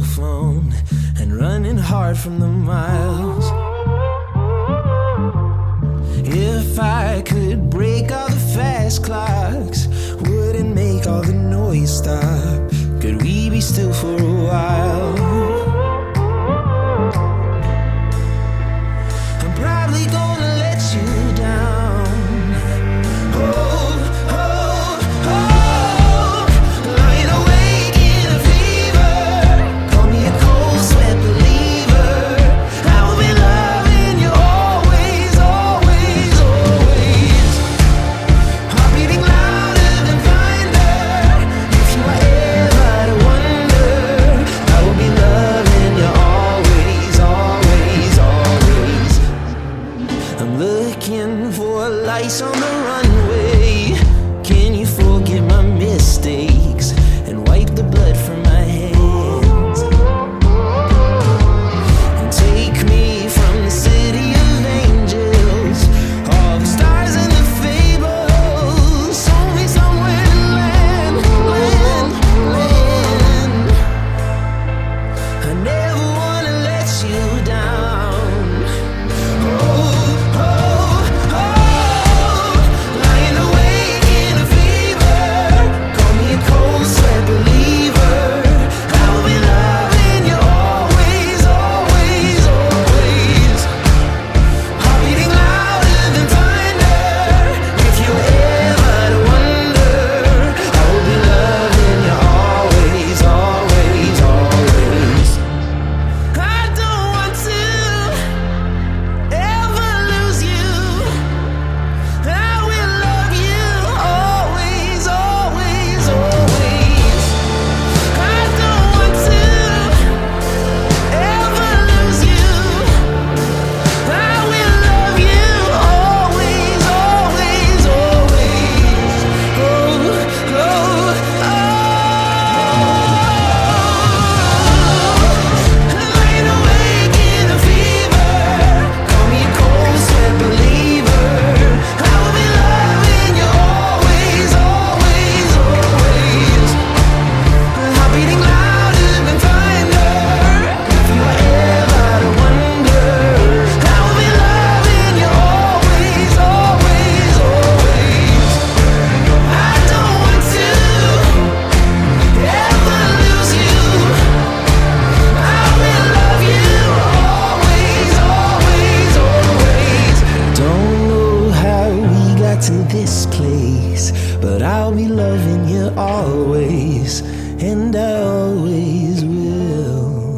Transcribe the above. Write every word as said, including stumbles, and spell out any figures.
phone and running hard from the miles. If I could break all the fast clocks, wouldn't make all the noise stop, could we be still for a while? I'm probably gonna let you down. Oh, oh, oh, lying awake in a fever, call me a cold sweat believer. I will be loving you always, always, always. Heart beating louder than thunder. If you are ever to wonder, I will be loving you always, always, always. I'm looking for lights on the runway. Can you forgive my mistakes and wipe the blood from my hands? And take me from the city of angels, all the stars and the fables. Show me somewhere to land, land, land. I never wanna let you down. Oh, oh, oh, lying awake in a fever, call me a cold sweat believer. I will be loving you always, always, always. Heart beating louder than thunder. If you ever to wonder, I will be loving you always, always, always. I don't want to ever lose you. I will love you always, always, always. I don't want to ever lose you. I will love you always, always, always. Oh, oh, oh. Lying awake in a fever, call me a cold sweat believer. I will be loving you always, always, always. Heart beating louder than thunder. If you are ever to wonder, I will be loving you always, always, always. I don't want to ever lose you. I will love you always, always, always. Don't know how we got to this place, but I'll be loving you always, and I always will.